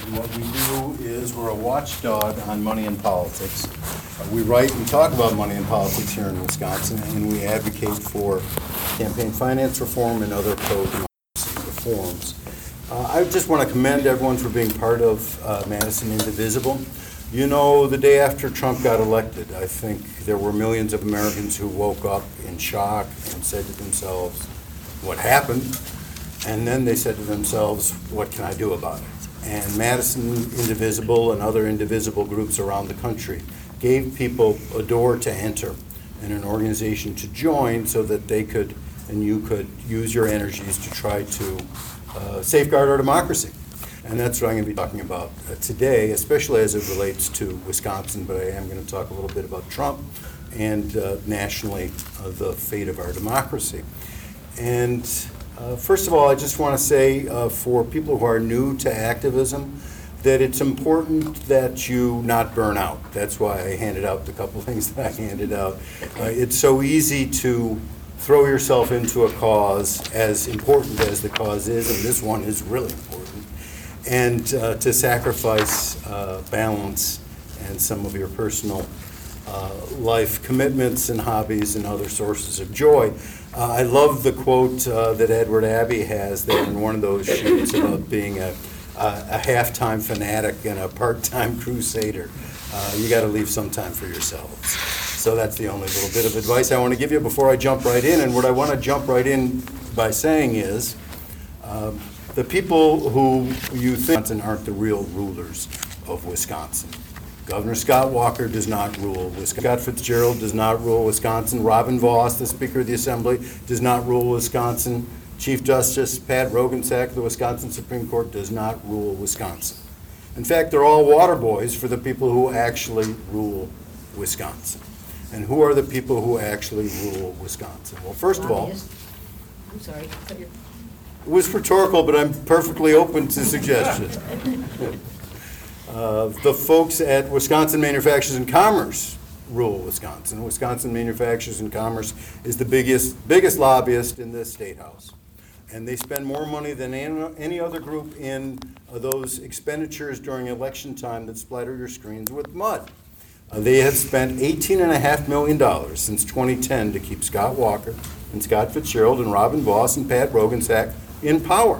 And what we do is we're a watchdog on money and politics. We write and talk about money and politics here in Wisconsin, and we advocate for campaign finance reform and other pro-democracy reforms. I just want to commend everyone for being part of Madison Indivisible. You know, the day after Trump got elected, I think there were millions of Americans who woke up in shock and said to themselves, what happened? And then they said to themselves, what can I do about it? And Madison Indivisible and other indivisible groups around the country gave people a door to enter and an organization to join so that they could and you could use your energies to try to safeguard our democracy. And that's what I'm going to be talking about today, especially as it relates to Wisconsin, but I am going to talk a little bit about Trump and nationally the fate of our democracy. And first of all, I just want to say for people who are new to activism that it's important that you not burn out. That's why I handed out the couple things that I handed out. It's so easy to throw yourself into a cause, as important as the cause is, and this one is really important, and to sacrifice balance and some of your personal life commitments and hobbies and other sources of joy. I love the quote that Edward Abbey has there in one of those sheets about being a half-time fanatic and a part-time crusader. You got to leave some time for yourselves. So that's the only little bit of advice I want to give you before I jump right in. And what I want to jump right in by saying is the people who you think aren't the real rulers of Wisconsin. Governor Scott Walker does not rule Wisconsin. Scott Fitzgerald does not rule Wisconsin. Robin Vos, the Speaker of the Assembly, does not rule Wisconsin. Chief Justice Pat Roggensack of the Wisconsin Supreme Court does not rule Wisconsin. In fact, they're all water boys for the people who actually rule Wisconsin. And who are the people who actually rule Wisconsin? Well, first of all, I'm sorry. it was rhetorical, but I'm perfectly open to suggestions. The folks at Wisconsin Manufacturers and Commerce rule Wisconsin. Wisconsin Manufacturers and Commerce is the biggest lobbyist in the State House. And they spend more money than any other group in those expenditures during election time that splatter your screens with mud. They have spent $18.5 million since 2010 to keep Scott Walker and Scott Fitzgerald and Robin Vos and Pat Roggensack in power.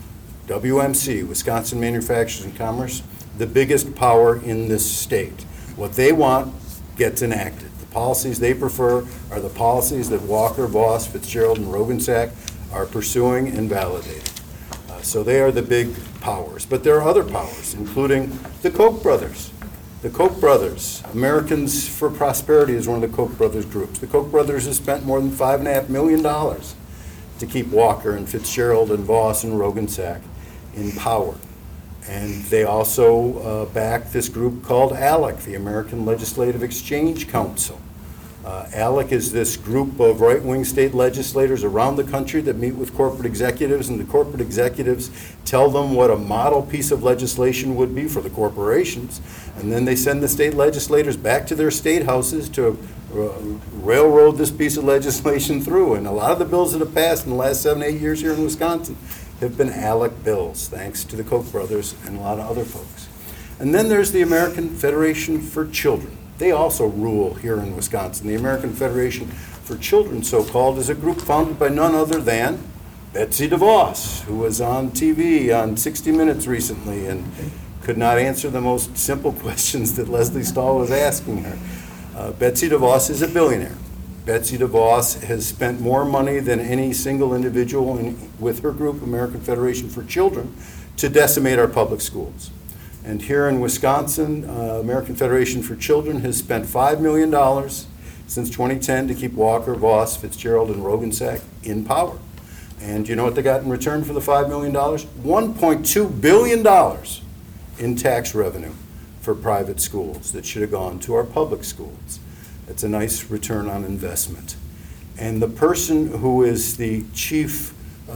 WMC, Wisconsin Manufacturers and Commerce, the biggest power in this state. What they want gets enacted. The policies they prefer are the policies that Walker, Vos, Fitzgerald, and Roggensack are pursuing and validating. So they are the big powers. But there are other powers, including the Koch brothers. The Koch brothers, Americans for Prosperity is one of the Koch brothers groups. The Koch brothers have spent more than $5.5 million to keep Walker and Fitzgerald and Vos and Roggensack in power. And they also back this group called ALEC, the American Legislative Exchange Council. ALEC is this group of right-wing state legislators around the country that meet with corporate executives, and the corporate executives tell them what a model piece of legislation would be for the corporations, and then they send the state legislators back to their state houses to railroad this piece of legislation through. And a lot of the bills that have passed in the last 7-8 years here in Wisconsin have been ALEC bills, thanks to the Koch brothers and a lot of other folks. And then there's the American Federation for Children. They also rule here in Wisconsin. The American Federation for Children, so-called, is a group founded by none other than Betsy DeVos, who was on TV on 60 Minutes recently and could not answer the most simple questions that Leslie Stahl was asking her. Betsy DeVos is a billionaire. Betsy DeVos has spent more money than any single individual with her group, American Federation for Children, to decimate our public schools. And here in Wisconsin, American Federation for Children has spent $5 million since 2010 to keep Walker, Vos, Fitzgerald, and Roggensack in power. And you know what they got in return for the $5 million? $1.2 billion in tax revenue for private schools that should have gone to our public schools. It's a nice return on investment. And the person who is the chief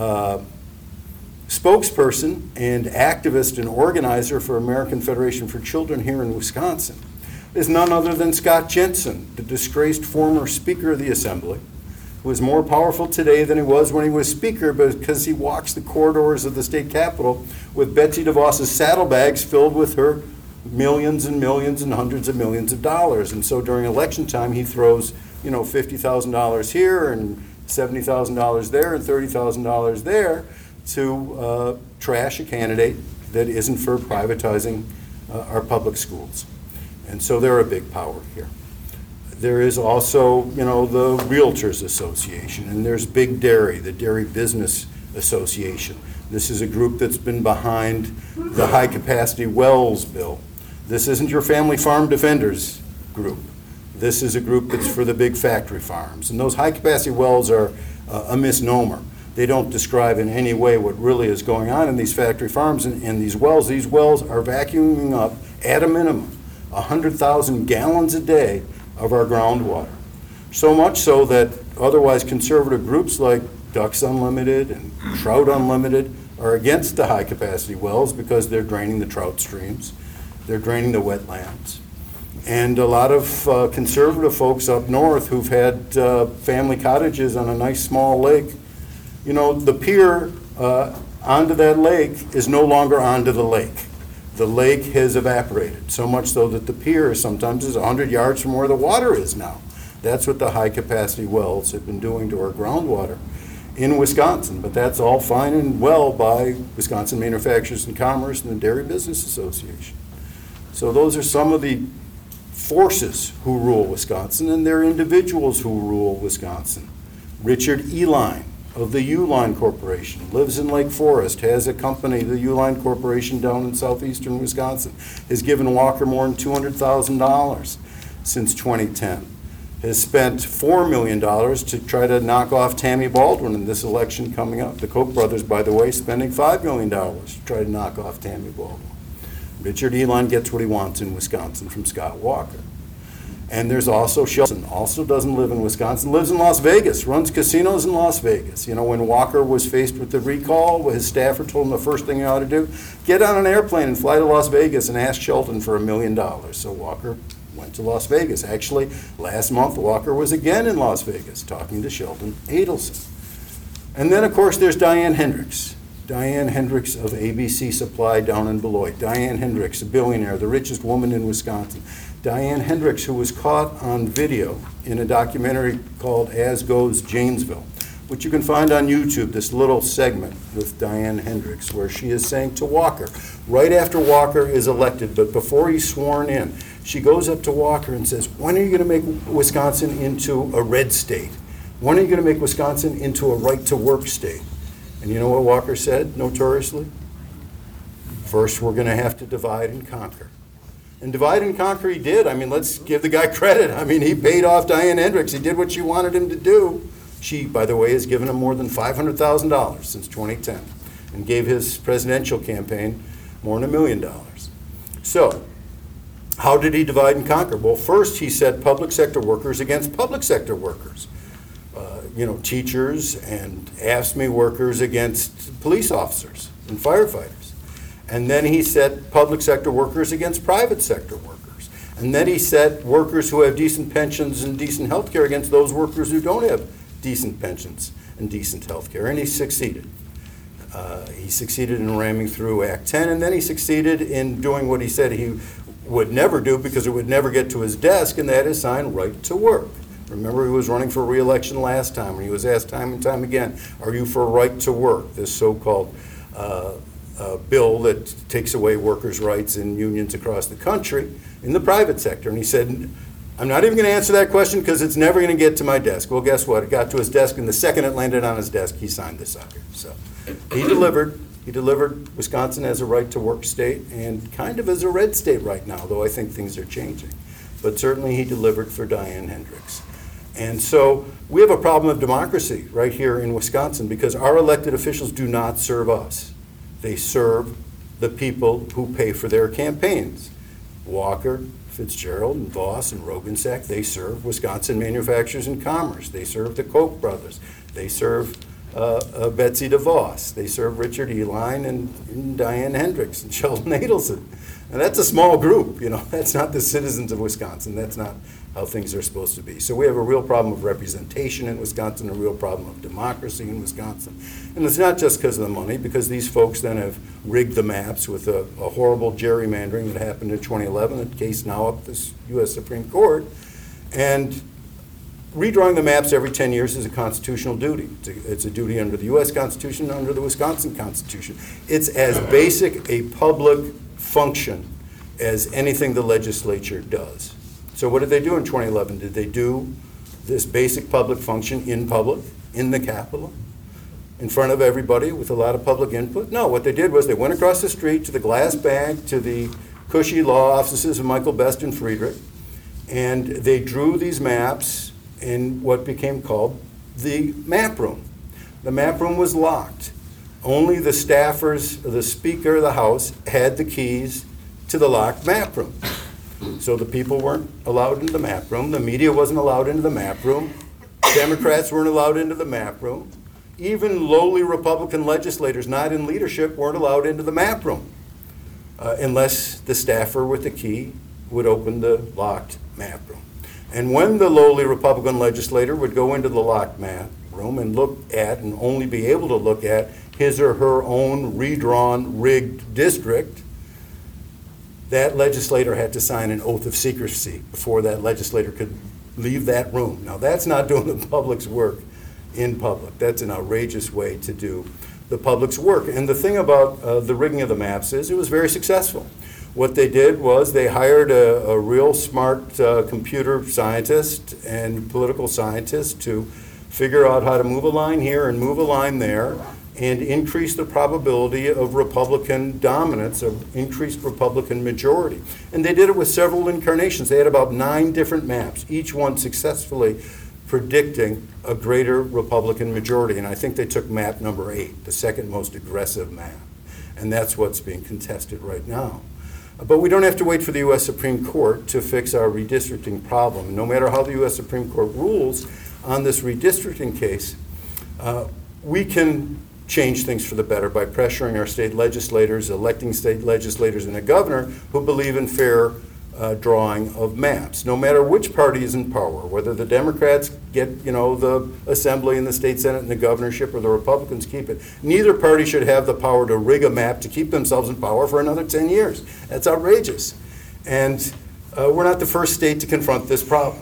spokesperson and activist and organizer for American Federation for Children here in Wisconsin is none other than Scott Jensen, the disgraced former Speaker of the Assembly, who is more powerful today than he was when he was Speaker because he walks the corridors of the state capitol with Betsy DeVos's saddlebags filled with her millions and millions and hundreds of millions of dollars. And so during election time, he throws, $50,000 here and $70,000 there and $30,000 there to trash a candidate that isn't for privatizing our public schools. And so they're a big power here. There is also, the Realtors Association, and there's Big Dairy, the Dairy Business Association. This is a group that's been behind the high-capacity wells bill. This isn't your Family Farm Defenders group. This is a group that's for the big factory farms. And those high-capacity wells are a misnomer. They don't describe in any way what really is going on in these factory farms and these wells. These wells are vacuuming up, at a minimum, 100,000 gallons a day of our groundwater. So much so that otherwise conservative groups like Ducks Unlimited and Trout Unlimited are against the high-capacity wells because they're draining the trout streams, they're draining the wetlands. And a lot of conservative folks up north who've had family cottages on a nice small lake, the pier onto that lake is no longer onto the lake. The lake has evaporated, so much so that the pier sometimes is 100 yards from where the water is now. That's what the high-capacity wells have been doing to our groundwater in Wisconsin. But that's all fine and well by Wisconsin Manufacturers and Commerce and the Dairy Business Association. So those are some of the forces who rule Wisconsin, and they're individuals who rule Wisconsin. Richard Uihlein of the Uihlein Corporation lives in Lake Forest, has a company, the Uihlein Corporation down in southeastern Wisconsin, has given Walker more than $200,000 since 2010, has spent $4 million to try to knock off Tammy Baldwin in this election coming up. The Koch brothers, by the way, spending $5 million to try to knock off Tammy Baldwin. Richard Uihlein gets what he wants in Wisconsin from Scott Walker. And there's also Sheldon, also doesn't live in Wisconsin, lives in Las Vegas, runs casinos in Las Vegas. When Walker was faced with the recall, his staffer told him the first thing he ought to do, get on an airplane and fly to Las Vegas and ask Sheldon for $1 million. So Walker went to Las Vegas. Actually, last month, Walker was again in Las Vegas talking to Sheldon Adelson. And then, of course, there's Diane Hendricks. Diane Hendricks of ABC Supply down in Beloit. Diane Hendricks, a billionaire, the richest woman in Wisconsin. Diane Hendricks, who was caught on video in a documentary called As Goes Janesville, which you can find on YouTube, this little segment with Diane Hendricks, where she is saying to Walker, right after Walker is elected, but before he's sworn in, she goes up to Walker and says, when are you going to make Wisconsin into a red state? When are you going to make Wisconsin into a right-to-work state? And you know what Walker said, notoriously? First, we're going to have to divide and conquer. And divide and conquer he did. Let's give the guy credit. He paid off Diane Hendricks. He did what she wanted him to do. She, by the way, has given him more than $500,000 since 2010 and gave his presidential campaign more than $1 million. So, how did he divide and conquer? Well, first he set public sector workers against public sector workers. Teachers and AFSCME workers against police officers and firefighters. And then he set public sector workers against private sector workers. And then he set workers who have decent pensions and decent health care against those workers who don't have decent pensions and decent health care. And he succeeded. He succeeded in ramming through Act 10, and then he succeeded in doing what he said he would never do because it would never get to his desk, and that is sign right to work. Remember, he was running for re-election last time, and he was asked time and time again, are you for right to work, this so-called bill that takes away workers' rights in unions across the country in the private sector. And he said, I'm not even going to answer that question because it's never going to get to my desk. Well, guess what? It got to his desk, and the second it landed on his desk, he signed the sucker. So he delivered. He delivered Wisconsin as a right-to-work state and kind of as a red state right now, though I think things are changing. But certainly he delivered for Diane Hendricks. And so we have a problem of democracy right here in Wisconsin because our elected officials do not serve us. They serve the people who pay for their campaigns. Walker, Fitzgerald, and Voss, and Roggensack, they serve Wisconsin Manufacturers and Commerce. They serve the Koch brothers. They serve Betsy DeVos. They serve Richard Uihlein and Diane Hendricks and Sheldon Adelson. And that's a small group, That's not the citizens of Wisconsin. That's not how things are supposed to be. So we have a real problem of representation in Wisconsin, a real problem of democracy in Wisconsin. And it's not just because of the money, because these folks then have rigged the maps with a horrible gerrymandering that happened in 2011, a case now up this U.S. Supreme Court. And redrawing the maps every 10 years is a constitutional duty. It's a duty under the U.S. Constitution, under the Wisconsin Constitution. It's as basic a public function as anything the legislature does. So what did they do in 2011? Did they do this basic public function in public, in the Capitol, in front of everybody with a lot of public input? No, what they did was they went across the street to the glass bag, to the cushy law offices of Michael Best and Friedrich, and they drew these maps in what became called the map room. The map room was locked. Only the staffers, the Speaker of the House, had the keys to the locked map room. So the people weren't allowed into the map room. The media wasn't allowed into the map room. Democrats weren't allowed into the map room. Even lowly Republican legislators not in leadership weren't allowed into the map room unless the staffer with the key would open the locked map room. And when the lowly Republican legislator would go into the locked map room and look at and only be able to look at his or her own redrawn, rigged district, that legislator had to sign an oath of secrecy before that legislator could leave that room. Now, that's not doing the public's work in public. That's an outrageous way to do the public's work. And the thing about the rigging of the maps is it was very successful. What they did was they hired a real smart computer scientist and political scientist to figure out how to move a line here and move a line there and increase the probability of Republican dominance, of increased Republican majority. And they did it with several incarnations. They had about 9 different maps, each one successfully predicting a greater Republican majority. And I think they took map number 8, the second most aggressive map. And that's what's being contested right now. But we don't have to wait for the U.S. Supreme Court to fix our redistricting problem. No matter how the U.S. Supreme Court rules on this redistricting case, we can change things for the better by pressuring our state legislators, electing state legislators and a governor who believe in fair drawing of maps. No matter which party is in power, whether the Democrats get, the Assembly and the state Senate and the governorship, or the Republicans keep it, neither party should have the power to rig a map to keep themselves in power for another 10 years. That's outrageous. And we're not the first state to confront this problem.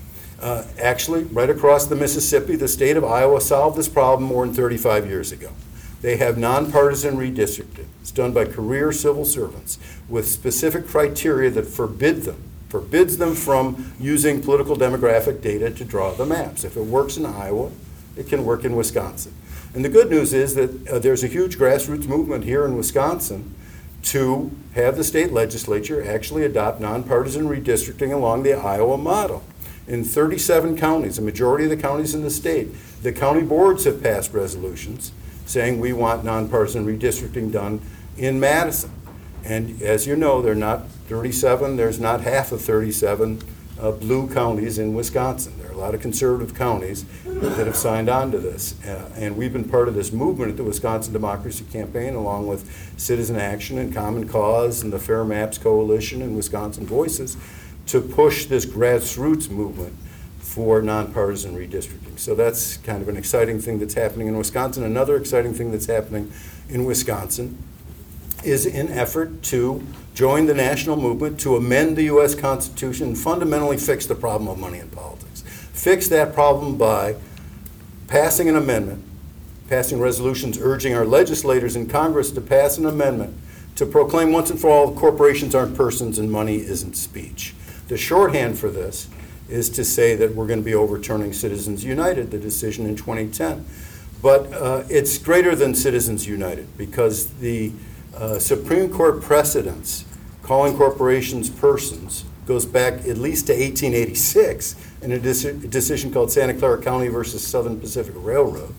Actually, right across the Mississippi, the state of Iowa solved this problem more than 35 years ago. They have nonpartisan redistricting. It's done by career civil servants with specific criteria that forbids them from using political demographic data to draw the maps. If it works in Iowa, it can work in Wisconsin. And the good news is that there's a huge grassroots movement here in Wisconsin to have the state legislature actually adopt nonpartisan redistricting along the Iowa model. In 37 counties, a majority of the counties in the state, the county boards have passed resolutions saying we want nonpartisan redistricting done in Madison. And as you know, there are not 37, there's not half of 37 blue counties in Wisconsin. There are a lot of conservative counties that have signed on to this. And we've been part of this movement at the Wisconsin Democracy Campaign, along with Citizen Action and Common Cause and the Fair Maps Coalition and Wisconsin Voices, to push this grassroots movement for nonpartisan redistricting. So that's kind of an exciting thing that's happening in Wisconsin. Another exciting thing that's happening in Wisconsin is an effort to join the national movement to amend the U.S. Constitution and fundamentally fix the problem of money in politics. Fix that problem by passing an amendment, passing resolutions urging our legislators in Congress to pass an amendment to proclaim once and for all corporations aren't persons and money isn't speech. The shorthand for this is to say that we're going to be overturning Citizens United, the decision in 2010. But it's greater than Citizens United, because the Supreme Court precedents calling corporations persons goes back at least to 1886 in a decision called Santa Clara County versus Southern Pacific Railroad.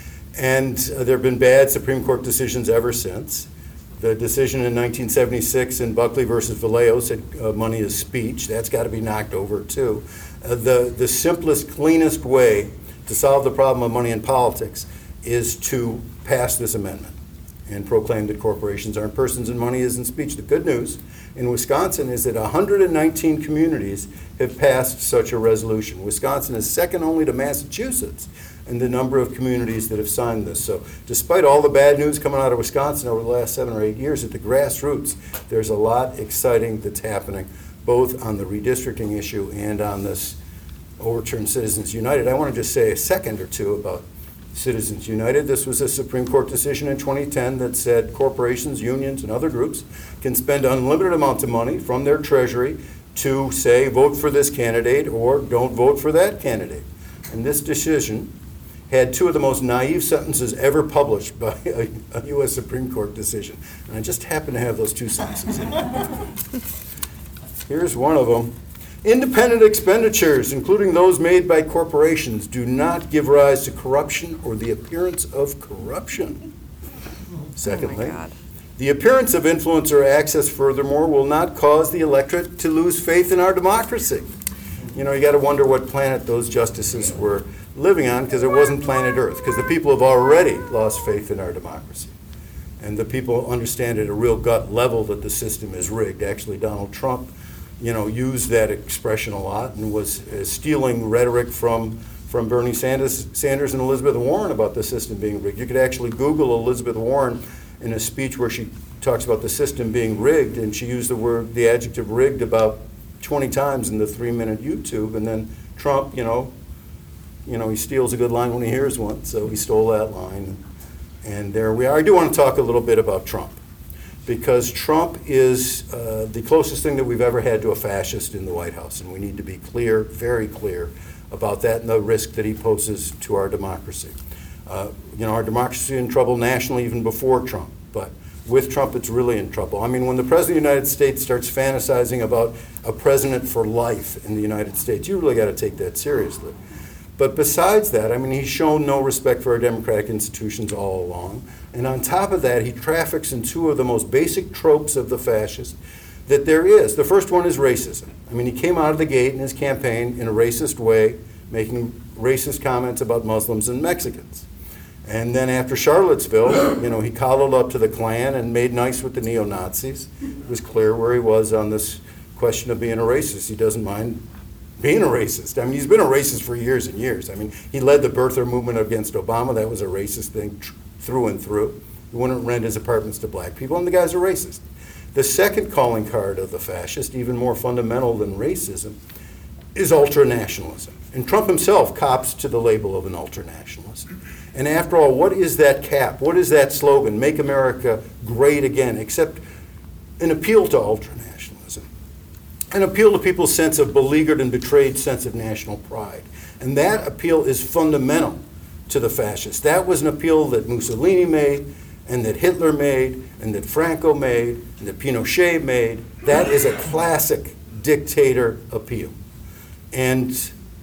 And there have been bad Supreme Court decisions ever since. The decision in 1976 in Buckley versus Vallejo said money is speech. That's got to be knocked over too. The simplest, cleanest way to solve the problem of money in politics is to pass this amendment. and proclaimed that corporations aren't persons and money isn't speech. The good news in Wisconsin is that 119 communities have passed such a resolution. Wisconsin is second only to Massachusetts in the number of communities that have signed this. So despite all the bad news coming out of Wisconsin over the last 7 or 8 years, at the grassroots, there's a lot exciting that's happening, both on the redistricting issue and on this overturn Citizens United. I want to just say a second or two about Citizens United. This was a Supreme Court decision in 2010 that said corporations, unions, and other groups can spend unlimited amounts of money from their treasury to say, vote for this candidate or don't vote for that candidate. And this decision had two of the most naive sentences ever published by a U.S. Supreme Court decision. And I just happen to have those two sentences in there. Here's one of them. Independent expenditures, including those made by corporations, do not give rise to corruption or the appearance of corruption. Secondly, the appearance of influence or access, furthermore, will not cause the electorate to lose faith in our democracy. You know, you got to wonder what planet those justices were living on, because it wasn't planet Earth, because the people have already lost faith in our democracy. And the people understand at a real gut level that the system is rigged. Actually, Donald Trump, used that expression a lot and was stealing rhetoric from Bernie Sanders and Elizabeth Warren about the system being rigged. You could actually Google Elizabeth Warren in a speech where she talks about the system being rigged, and she used the adjective rigged about 20 times in the 3-minute YouTube. And then Trump, he steals a good line when he hears one, so he stole that line. And there we are. I do want to talk a little bit about Trump, because Trump is the closest thing that we've ever had to a fascist in the White House, and we need to be clear, very clear, about that and the risk that he poses to our democracy. Our democracy is in trouble nationally even before Trump, but with Trump it's really in trouble. I mean, when the President of the United States starts fantasizing about a president for life in the United States, you really got to take that seriously. But besides that, I mean, he's shown no respect for our democratic institutions all along. And on top of that, he traffics in two of the most basic tropes of the fascist that there is. The first one is racism. I mean, he came out of the gate in his campaign in a racist way, making racist comments about Muslims and Mexicans. And then after Charlottesville, he coddled up to the Klan and made nice with the neo-Nazis. It was clear where he was on this question of being a racist. He doesn't mind being a racist. I mean, he's been a racist for years and years. I mean, he led the birther movement against Obama. That was a racist thing through and through. He wouldn't rent his apartments to black people, and the guy's a racist. The second calling card of the fascist, even more fundamental than racism, is ultranationalism. And Trump himself cops to the label of an ultranationalist. And after all, what is that cap? What is that slogan, Make America Great Again, except an appeal to ultranationalism, an appeal to people's sense of beleaguered and betrayed sense of national pride. And that appeal is fundamental to the fascists. That was an appeal that Mussolini made, and that Hitler made, and that Franco made, and that Pinochet made. That is a classic dictator appeal. And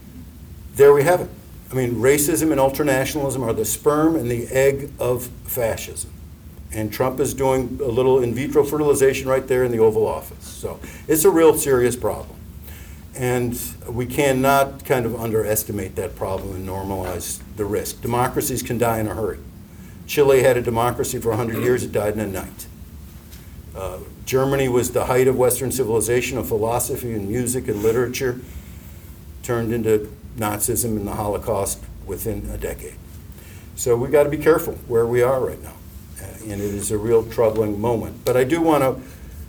there we have it. I mean, racism and ultranationalism are the sperm and the egg of fascism. And Trump is doing a little in vitro fertilization right there in the Oval Office. So it's a real serious problem. And we cannot kind of underestimate that problem and normalize the risk. Democracies can die in a hurry. Chile had a democracy for 100 years, it died in a night. Germany was the height of Western civilization, of philosophy and music and literature, turned into Nazism and the Holocaust within a decade. So we've got to be careful where we are right now. And it is a real troubling moment. But I do want to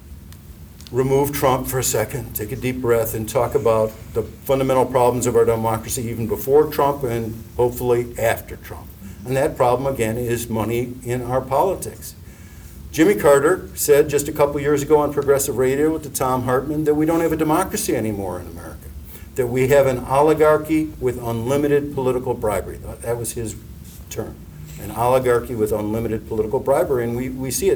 remove Trump for a second, take a deep breath, and talk about the fundamental problems of our democracy even before Trump and hopefully after Trump. And that problem, again, is money in our politics. Jimmy Carter said just a couple years ago on Progressive Radio to Tom Hartman that we don't have a democracy anymore in America, that we have an oligarchy with unlimited political bribery. That was his term, an oligarchy with unlimited political bribery, and we see it.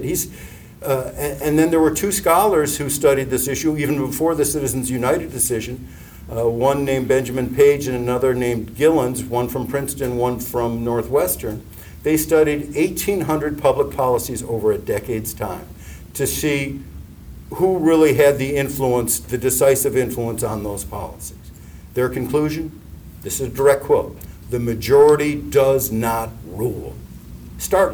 And then there were two scholars who studied this issue even before the Citizens United decision, one named Benjamin Page and another named Gillens, one from Princeton, one from Northwestern. They studied 1,800 public policies over a decade's time to see who really had the influence, the decisive influence on those policies. Their conclusion, this is a direct quote, the majority does not rule. Startling.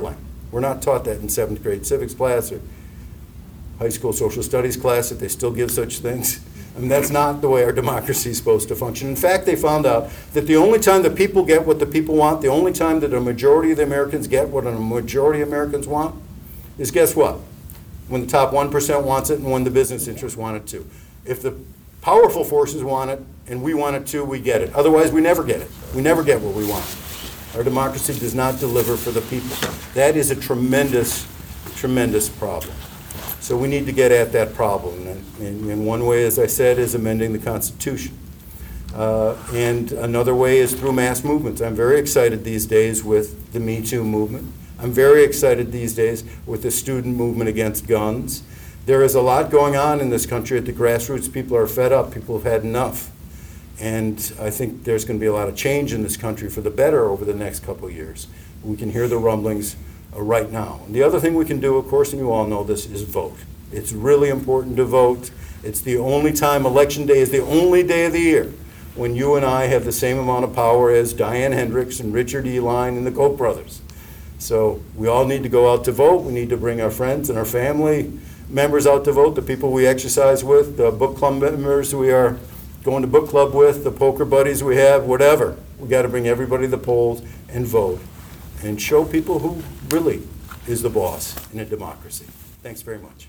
We're not taught that in 7th grade civics class or high school social studies class, that they still give such things. I mean, that's not the way our democracy is supposed to function. In fact, they found out that the only time the people get what the people want, the only time that a majority of the Americans get what a majority of Americans want, is guess what? When the top 1% wants it and when the business interests want it too. If the powerful forces want it and we want it too, we get it. Otherwise, we never get it. We never get what we want. Our democracy does not deliver for the people. That is a tremendous, tremendous problem. So we need to get at that problem. And one way, as I said, is amending the Constitution. And another way is through mass movements. I'm very excited these days with the Me Too movement. I'm very excited these days with the student movement against guns. There is a lot going on in this country at the grassroots. People are fed up. People have had enough. And I think there's going to be a lot of change in this country for the better over the next couple of years. We can hear the rumblings right now. And the other thing we can do, of course, and you all know this, is vote. It's really important to vote. It's the only time, Election Day is the only day of the year when you and I have the same amount of power as Diane Hendricks and Richard E. Line and the Koch brothers. So we all need to go out to vote. We need to bring our friends and our family members out to vote, the people we exercise with, the book club members we are going to book club with, the poker buddies we have, whatever. We got to bring everybody to the polls and vote and show people who really is the boss in a democracy. Thanks very much.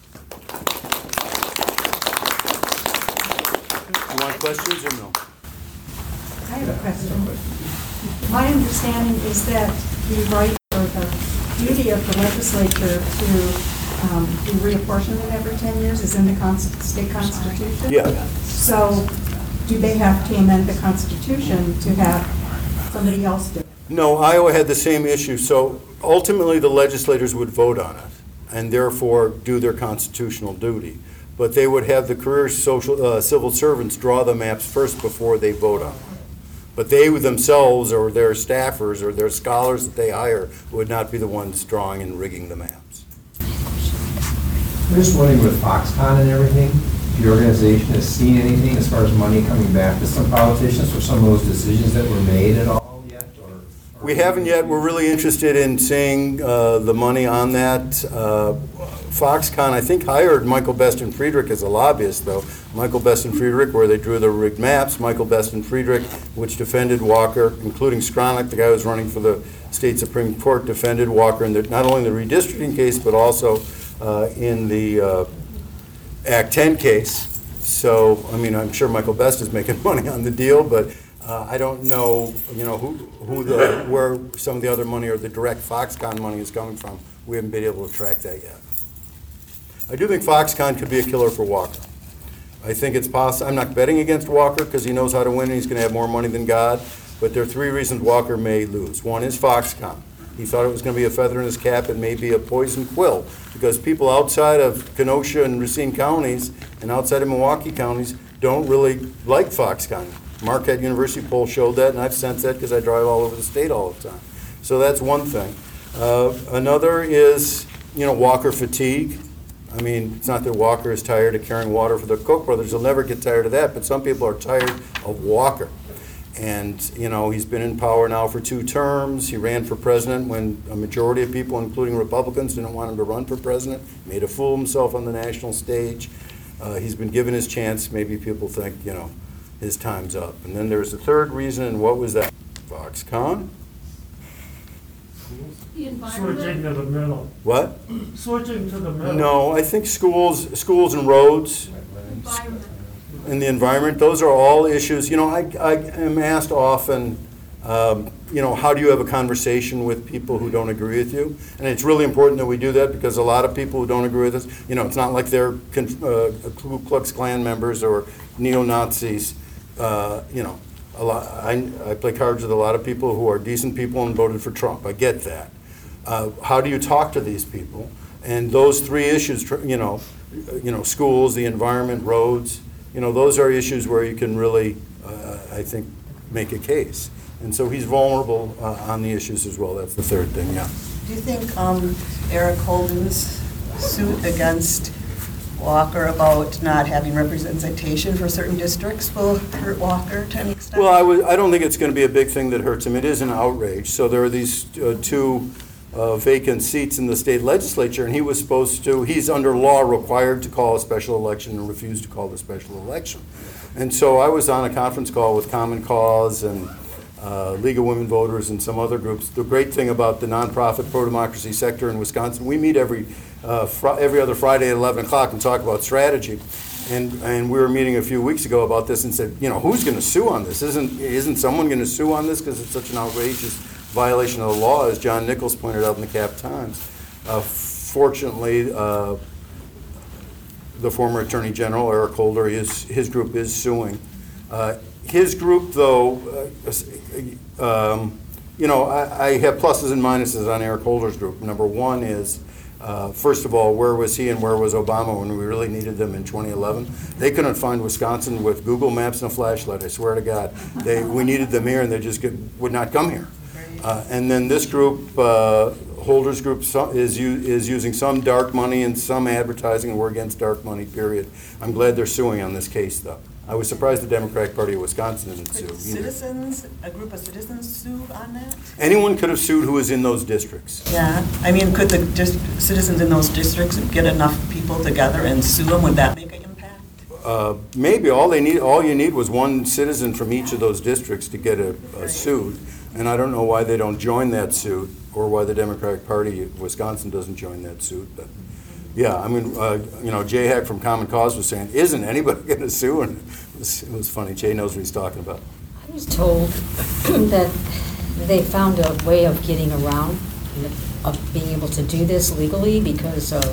You want questions or no? I have a question. My understanding is that the right or the duty of the legislature to do reapportionment every 10 years is in the state constitution? Yeah. So do they have to amend the Constitution to have somebody else do it? No, Iowa had the same issue. So ultimately the legislators would vote on it and therefore do their constitutional duty. But they would have the career civil servants draw the maps first before they vote on them. But they themselves or their staffers or their scholars that they hire would not be the ones drawing and rigging the maps. I'm just wondering with Foxconn and everything, if your organization has seen anything as far as money coming back to some politicians for some of those decisions that were made at all yet? Or We haven't yet. We're really interested in seeing the money on that. Foxconn, I think, hired Michael Beston Friedrich as a lobbyist, though. Michael Beston Friedrich, where they drew the rigged maps. Michael Beston Friedrich, which defended Walker, including Stronach, the guy who was running for the state Supreme Court, defended Walker in not only in the redistricting case, but also in the Act 10 case. So, I mean, I'm sure Michael Best is making money on the deal, but I don't know, where some of the other money or the direct Foxconn money is coming from. We haven't been able to track that yet. I do think Foxconn could be a killer for Walker. I think it's possible. I'm not betting against Walker because he knows how to win and he's going to have more money than God. But there are 3 reasons Walker may lose. One is Foxconn. He thought it was going to be a feather in his cap. It may be a poison quill because people outside of Kenosha and Racine counties and outside of Milwaukee counties don't really like Foxconn. Marquette University poll showed that, and I've sensed that because I drive all over the state all the time. So that's one thing. Another is, Walker fatigue. I mean, it's not that Walker is tired of carrying water for the Koch brothers. He'll never get tired of that, but some people are tired of Walker. And, he's been in power now for 2 terms. He ran for president when a majority of people, including Republicans, didn't want him to run for president. Made a fool of himself on the national stage. He's been given his chance. Maybe people think, his time's up. And then there's the third reason, and what was that? Foxconn? Switching to the middle. What? Switching to the middle. No, I think schools and roads and the environment, those are all issues. I am asked often, how do you have a conversation with people who don't agree with you? And it's really important that we do that because a lot of people who don't agree with us, it's not like they're Ku Klux Klan members or neo-Nazis. I play cards with a lot of people who are decent people and voted for Trump. I get that. How do you talk to these people? And those 3 issues, schools, the environment, roads, those are issues where you can really, I think, make a case. And so he's vulnerable on the issues as well. That's the third thing, yeah. Do you think Eric Holden's suit against Walker about not having representation for certain districts will hurt Walker to any extent? Well, I don't think it's going to be a big thing that hurts him. It is an outrage. So there are these 2 vacant seats in the state legislature, and he was supposed to, he's under law required to call a special election and refused to call the special election. And so I was on a conference call with Common Cause and League of Women Voters and some other groups. The great thing about the nonprofit pro-democracy sector in Wisconsin, we meet every other Friday at 11 o'clock and talk about strategy. And we were meeting a few weeks ago about this and said, you know, who's going to sue on this? Isn't someone going to sue on this because it's such an outrageous violation of the law, as John Nichols pointed out in the Cap Times. Fortunately, the former Attorney General, Eric Holder, his group is suing. His group, though, you know, I have pluses and minuses on Eric Holder's group. Number one is, first of all, where was he and where was Obama when we really needed them in 2011? They couldn't find Wisconsin with Google Maps and a flashlight, I swear to God. We needed them here and they just would not come here. And then this group, Holder's group, is using some dark money and some advertising, and we're against dark money, period. I'm glad they're suing on this case, though. I was surprised the Democratic Party of Wisconsin didn't sue. Citizens, a group of citizens sue on that? Anyone could have sued who was in those districts. Yeah, I mean, could the citizens in those districts get enough people together and sue them? Would that make an impact? Maybe all you need was one citizen from each of those districts to get a suit. And I don't know why they don't join that suit, or why the Democratic Party of Wisconsin doesn't join that suit. But yeah, I mean, you know, Jay Hack from Common Cause was saying, isn't anybody going to sue? And it was funny. Jay knows what he's talking about. I was told that they found a way of getting around, of being able to do this legally because of,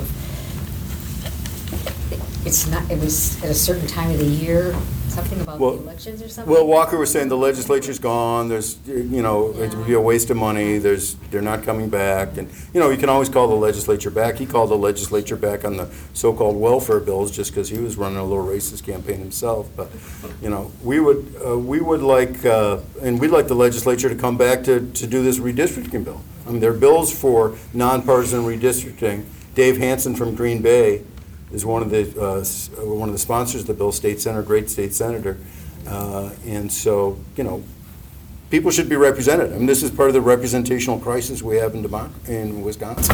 it was at a certain time of the year, something about the elections or something? Well, Walker was saying the legislature's gone, there's, you know, it would be a waste of money, they're not coming back, and, you know, you can always call the legislature back. He called the legislature back on the so-called welfare bills just because he was running a little racist campaign himself, but, you know, we would like, and we'd like the legislature to come back to do this redistricting bill. I mean, there are bills for nonpartisan redistricting. Dave Hansen from Green Bay is one of the sponsors of the bill, state senator, great state senator, and so, you know, people should be represented. I mean, this is part of the representational crisis we have in Wisconsin.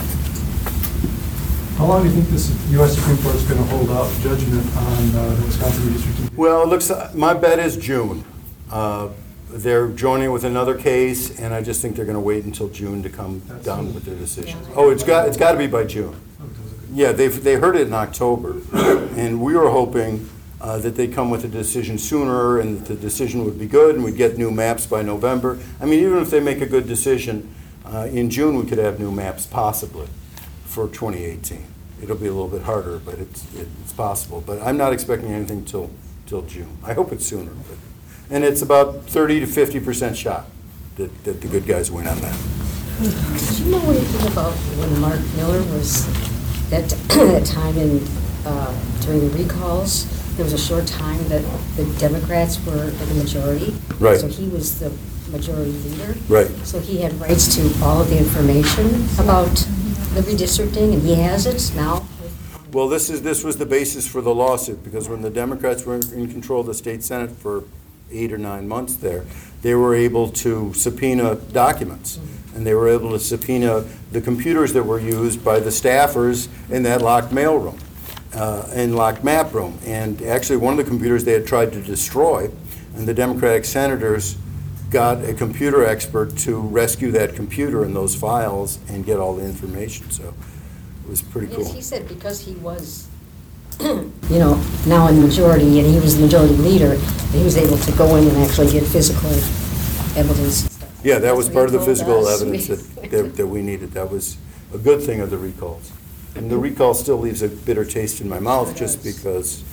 How long do you think this U.S. Supreme Court is going to hold out judgment on the Wisconsin redistricting? Well, it looks, my bet is June. They're joining with another case, and I just think they're going to wait until June to come down with their decision. Oh, it's got to be by June. Yeah, they heard it in October, and we were hoping that they'd come with a decision sooner and that the decision would be good and we'd get new maps by November. I mean, even if they make a good decision, in June we could have new maps possibly for 2018. It'll be a little bit harder, but it's possible. But I'm not expecting anything till June. I hope it's sooner. And it's about 30 to 50% shot that the good guys win on that. Did you know anything about when Mark Miller was that time during the recalls? There was a short time that the Democrats were the majority. Right. So he was the majority leader. Right. So he had rights to all of the information about the redistricting, and he has it now. Well, this was the basis for the lawsuit, because when the Democrats were in control of the state Senate for 8 or 9 months there, they were able to subpoena documents. And they were able to subpoena the computers that were used by the staffers in that locked mail room, and locked map room. And actually one of the computers they had tried to destroy, and the Democratic senators got a computer expert to rescue that computer and those files and get all the information. So it was pretty cool. Yes, he said because he was, you know, now in the majority, and he was the majority leader, he was able to go in and actually get physical evidence and stuff. Yeah, that was That's part of the what he told physical us. evidence that we needed. That was a good thing of the recalls. And the recall still leaves a bitter taste in my mouth just because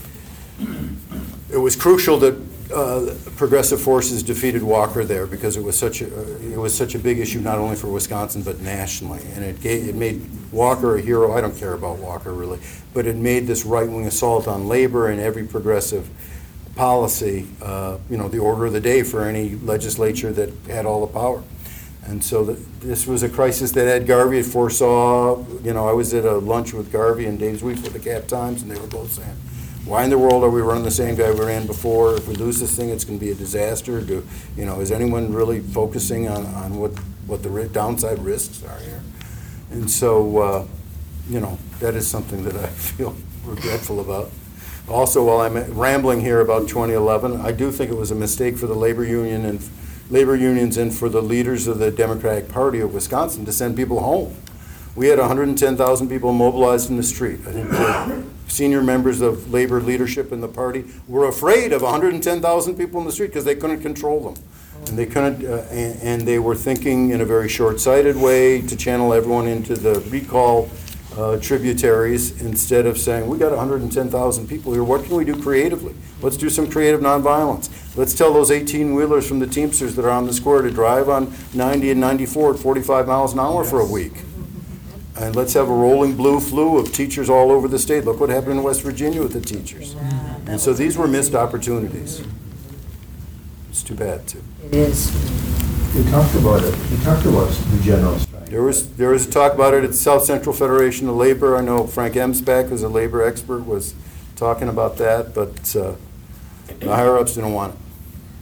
it was crucial that Progressive Forces defeated Walker there, because it was such a big issue not only for Wisconsin but nationally, and it made Walker a hero. I don't care about Walker really, but it made this right-wing assault on labor and every progressive policy, you know, the order of the day for any legislature that had all the power. And so this was a crisis that Ed Garvey foresaw. You know, I was at a lunch with Garvey and Dave Zweig with the Cap Times, and they were both saying, why in the world are we running the same guy we ran before? If we lose this thing, it's going to be a disaster. You know, is anyone really focusing on what the downside risks are here? And so, that is something that I feel regretful about. Also, while I'm rambling here about 2011, I do think it was a mistake for the labor unions and for the leaders of the Democratic Party of Wisconsin to send people home. We had 110,000 people mobilized in the street. I think the senior members of labor leadership in the party were afraid of 110,000 people in the street because they couldn't control them. And they couldn't, and they were thinking in a very short-sighted way to channel everyone into the recall tributaries instead of saying, we got 110,000 people here, what can we do creatively? Let's do some creative nonviolence. Let's tell those 18-wheelers from the Teamsters that are on the square to drive on 90 and 94 at 45 miles an hour for a week. And let's have a rolling blue flu of teachers all over the state. Look what happened in West Virginia with the teachers. And so these were missed opportunities. It's too bad, too. It is. You talked about it, you talked about the general strike. There was talk about it at South Central Federation of Labor. I know Frank Emsbach, who's a labor expert, was talking about that, but the higher-ups didn't want it.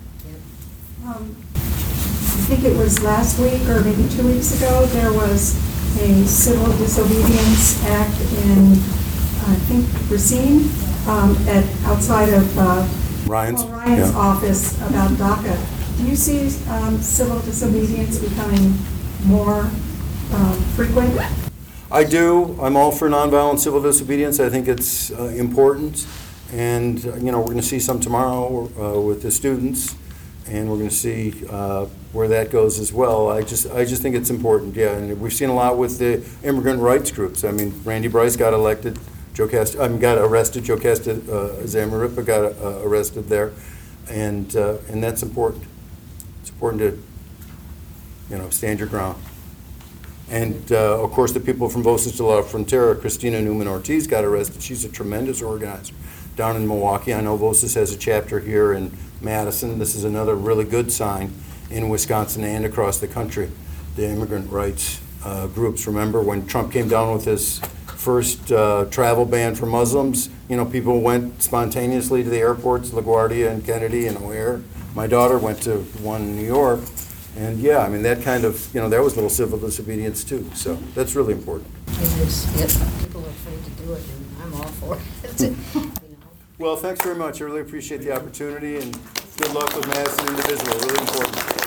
I think it was last week or maybe 2 weeks ago, there was a civil disobedience act in, I think, Racine, outside of Ryan's? Paul Ryan's Yeah. office about DACA. Do you see civil disobedience becoming more frequent? I do. I'm all for nonviolent civil disobedience. I think it's important. And, we're going to see some tomorrow with the students, and we're going to see where that goes as well. I just think it's important, yeah. And we've seen a lot with the immigrant rights groups. I mean, Randy Bryce got elected, got arrested, Joe Zamarripa got arrested there, and that's important. It's important to, stand your ground. And, of course, the people from Voces de la Frontera, Christina Newman-Ortiz got arrested. She's a tremendous organizer down in Milwaukee. I know Voces has a chapter here in Madison. This is another really good sign in Wisconsin and across the country, the immigrant rights groups. Remember when Trump came down with his first travel ban for Muslims, people went spontaneously to the airports, LaGuardia and Kennedy and O'Hare. My daughter went to one in New York. And yeah, I mean, that kind of, that was a little civil disobedience too. So that's really important. It is. People are afraid to do it, and I'm all for it. Well, thanks very much. I really appreciate the opportunity, and good luck with Madison individual. Really important.